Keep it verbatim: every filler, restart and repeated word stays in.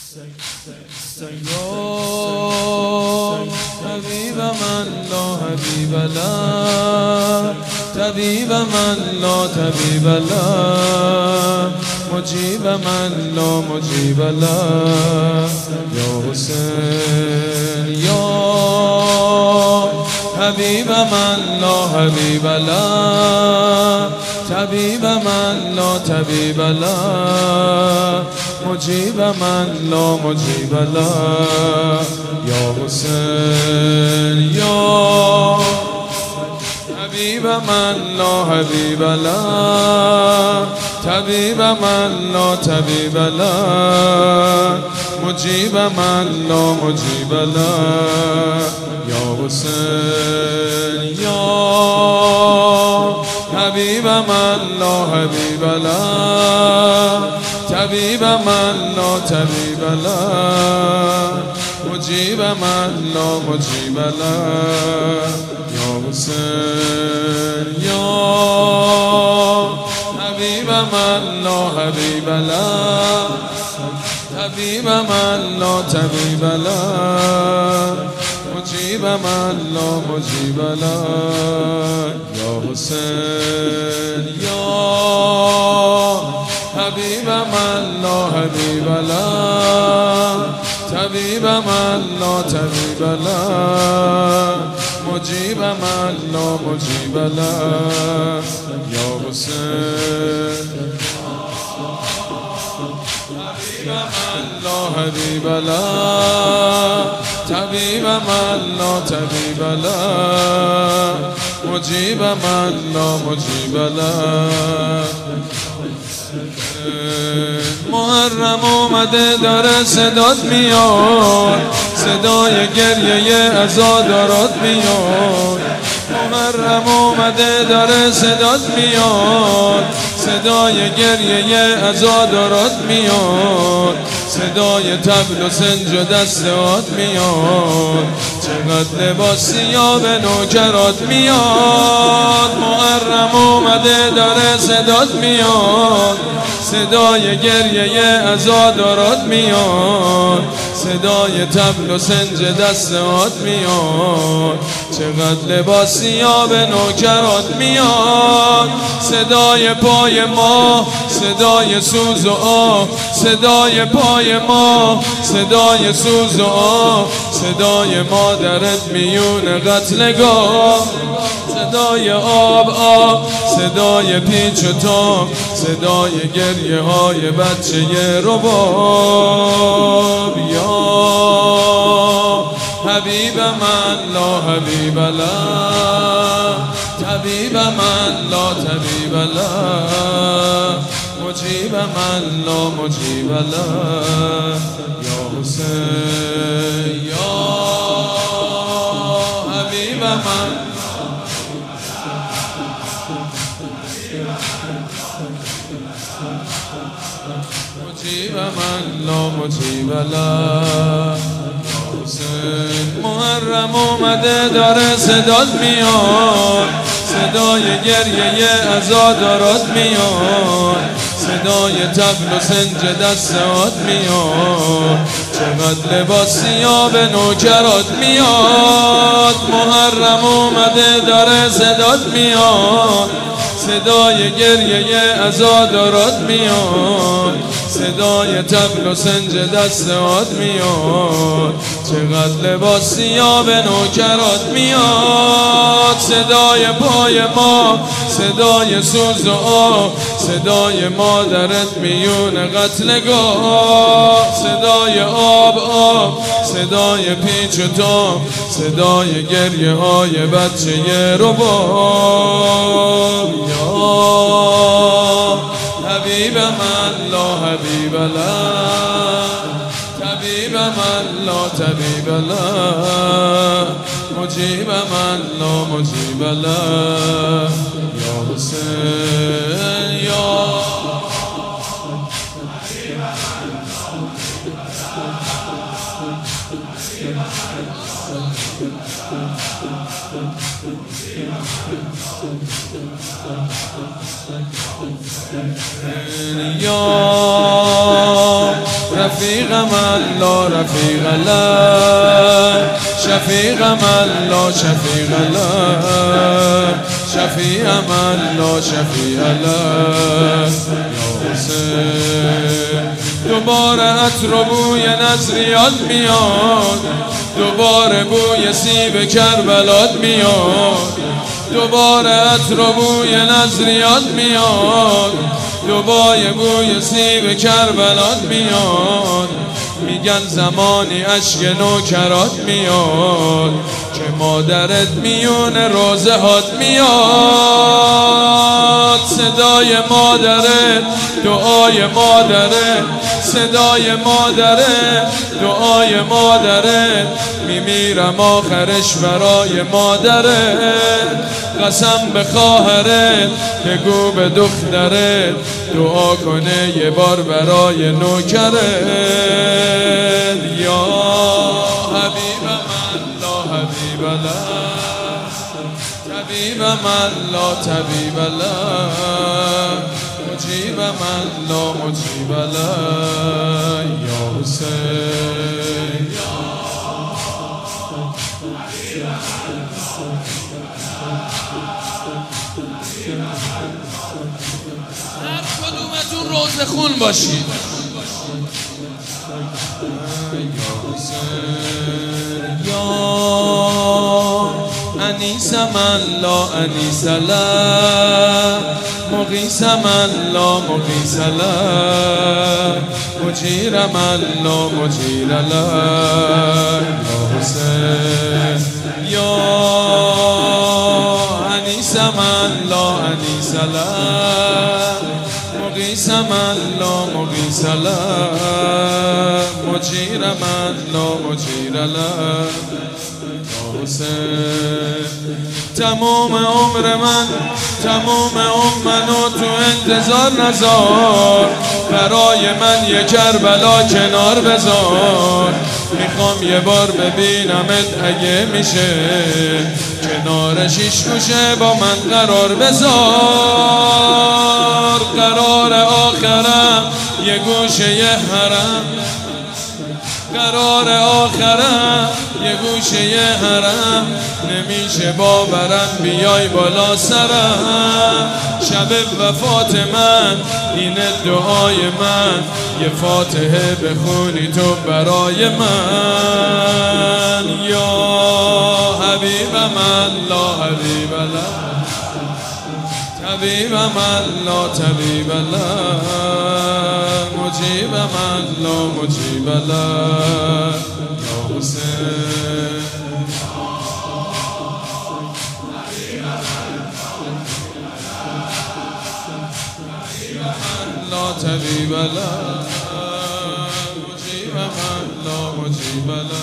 حبیب من لا حبیب له، طبیب من لا طبیب له، مجیب من لا مجیب له. یا حسین یا حبیب من لا حبیب له، طبیب من لا طبیب له، مجیب من لا مجیب له. یا حسین یا حبیب من لا حبیب له، طبیب من لا طبیب له، مجیب من لا مجیب له. یا حسین یا حبیب من لا حبیب له، طبیب من لا طبیب له، مجیب من لا مجیب له. یا حسین یا حبیب من لا حبیب له، طبیب من لا طبیب له، مجیب من لا مجیب له. یا حسین یا حبیب من لا حبیب له، طبیب من لا طبیب له، مجیب من لا مجیب له. یا حسین حبیب من لا حبیب له، طبیب من لا طبیب له، مجیب من لا مجیب له. محرم اومده داره صدات میاد، صدای گریه عزادارات میاد. محرم اومده داره صدات میاد، صدای گریه عزادارات میاد، صدای طبل و سنج و دستات میاد. چقدر لباس سیاه به نوکرات میاد. محرم اومده داره صدات میاد، صدای گریه عزادارات میاد، صدای طبل و سنج دستات میاد. چقدر لباس سیاه به نوکرات میاد. صدای پای ما، صدای سوز و آه، صدای پای ما، صدای سوز و آه، صدای مادرت میون قتلگاه. صدای آب آب، صدای پیچ و تاب، صدای گریه های بچه رباب. یا حبیب من لا حبیب له، طبیب من لا طبیب له، مجیب من لا مجیب له. یا حسین یا حبیب من مجیب من لا مجیب له. حسین محرم اومده داره صدات میاد، صدای گریه عزادارات میاد، صدای طبل و سنج دستات میاد. چقدر لباس سیاه به نوکرات میاد. محرم اومده داره صدات میاد، صدای گریه عزادارات میاد، صدای طبل و سنج دستات میاد. چقدر لباس سیاه به نوکرات میاد. صدای پای ما، صدای سوز و آه، صدای مادرت میون قتلگاه. صدای آب آب، صدای پیچ و تاب، صدای گریه های بچه رباب. یا حبیب من لا حبیب له، طبیب من لا طبیب له، مجیب من لا مجیب له. یا حسین یا یا رفیقم الله رفیق الله شفیقم الله شفیق الله شفیعم الله شفیع الله یا حسین دوباره عطر و بوی نظریات میاد دوباره بوی سیب کربلات میاد دوباره عطر و بوی نظریات میاد دوباره بوی سیب کربلات میاد میگن زمانی اشک نوکرات میاد که مادرت میون روزه هات میاد صدای مادرت دعای مادرت صدای مادرت دعای مادرت میمیرم آخرش برای مادرت قسم به خواهرت بگو به دخترت دعا کنه یه بار برای نوکرت یا حبیبم الله حبیب الله طبیبم الله طبیب الله مجیبم الله مجیب الله یا حسین هر کدومتون روزه خون باشید یا انیسم الله انیس الله مغیثم الله مغیث الله مجیرم الله مجیر الله یا حسین یا انیسم الله انیس الله مغیثم الله مغیث الله مجیرم الله مجیر الله تمام عمر من تمام عمر منو تو انتظار نذار برای من یه کربلا کنار بذار میخوام یه بار ببینمت اگه میشه کنار شیش گوشه با من قرار بذار قرار آخرم یه گوشه یه حرم قرار آخرم یه گوشه یه حرم نمیشه باورم بیای بالا سرم شب وفات من اینه دعای من یه فاتحه بخونی تو برای من یا حبیبم الله حبیب الله طبیبم الله طبیب الله مجیبم الله مجیب الله یا حسین الله طبیب الله مجیبم الله مجیب الله